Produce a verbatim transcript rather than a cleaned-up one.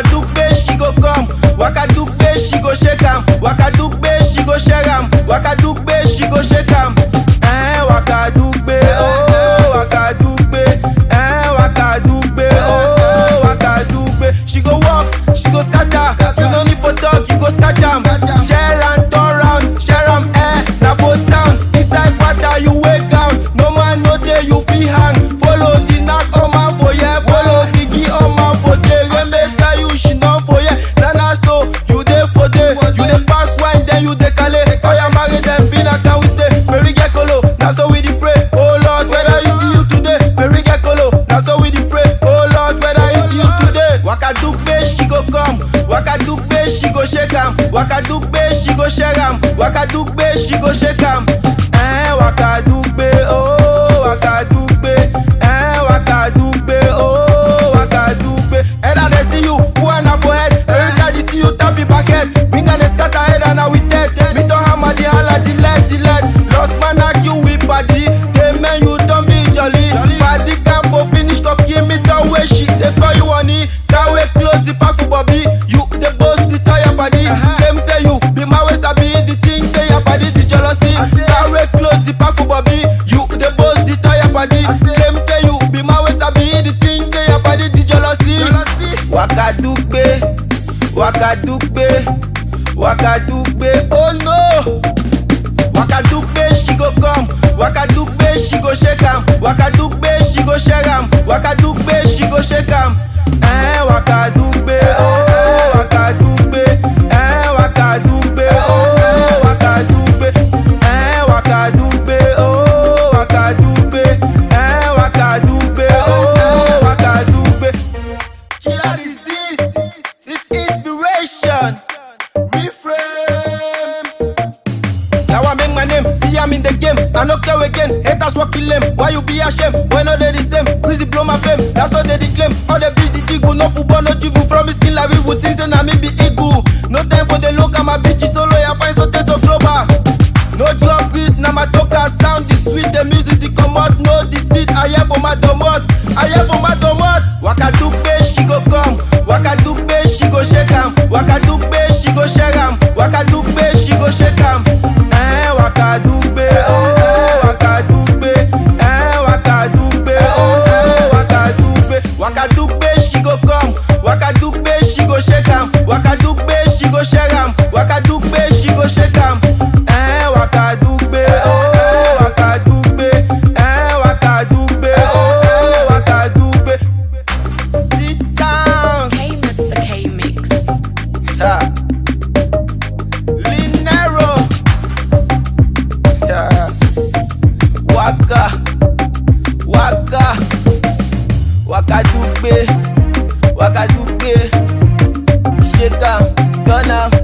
Dugbe, she go come. Waka Dugbe, she go shake am. Waka Dugbe, she go share am. Waka Dugbe, she go shake am. Eh, Waka Dugbe, oh, Waka Dugbe. Eh, Waka Dugbe, oh, Waka Dugbe. She go walk, she go scatter. You no need for talk, you go scratch am. Share am, turn round, share am, eh. Na for town, inside water you wake down. No man no day you feel hang. Follow the knack, oh man for yeah. Follow the key, oh man for day. Remember tell you she know for yeah. Nana so you dey for day. You dey pass wine, then you dey kale. Oh yeah, marry them, be na can we stay? Mary get colo, now so we dey pray. Oh Lord, whether you see you today. Mary get colo, now so we dey pray. Oh Lord, whether you see you today. Waka Dugbe, she go come. Waka Dugbe, she go shake am. Waka Dugbe, she go share am. Waka Dugbe, she go shake am. Eh, Waka Dugbe, oh, Waka Dugbe. Eh, Waka Dugbe, oh, Waka Dugbe. Head and they see you, who and a forehead. Every time they see you, tap it back head. Bring and they scatter head and now we dead. Me don't hammer the hand like the legs, the lead. Lost man like you with body. They man you don't be jolly. Body can't for finish, cocky me down where shit. They call you honey. That way close the path for Bobby. You the boss, the tire body. Them say you be my waist, I be the thing. Say your body, the jealousy. That way close the path for Bobby. You the boss, the tire body. Them say you be my waist, I be the thing. Say your body, the jealousy. Waka Dugbe, Waka Dugbe, Waka Dugbe. Oh no. Waka Dugbe, she go come. Waka Dugbe, she go shake am. Waka Dugbe, she go share am. Waka Dugbe, she go shake am. Eh, Waka Dugbe, oh, Waka Dugbe. Eh, Waka Dugbe, oh, Waka Dugbe. Eh, Waka Dugbe, oh, Waka Dugbe. Eh, Waka Dugbe, oh, Waka Dugbe. Killer is this, this inspiration. Reframe. Now I make my name, see I'm in the game. I no care again, haters walk kill them. Why you be ashamed? Why not they the same? Crazy blow my fame, that's what they declaim. All the bitch the jiggle, no football, no dribble. From his skin like we would think, and I me be eagle. No time for the look, I'm a bitch, it's solo, I find so taste so global. No drop beats, now my talker sound the sweet, the music the commode, no deceit. I am for my domot, I am for my domot. Waka Dugbe, she go come. Waka Dugbe, she go shake am. Waka Dugbe, she go share am. Waka Dugbe, she go shake am. Eh, Waka Dugbe, oh, Waka Dugbe. Eh, Waka Dugbe, oh, Waka Dugbe. Waka Dugbe, she go come. Waka Dugbe, she go shake am. Waka Dugbe, she go share am. Waka Dugbe, she go shake am. Eh, Waka Dugbe, oh, Waka Dugbe. Eh, Waka Dugbe, oh, Waka Dugbe. Sit down. Hey, Mister K Mix. Yeah. Linero. Yeah. Waka, Waka, Waka Dugbe, Waka Dugbe. Shake am, turn am.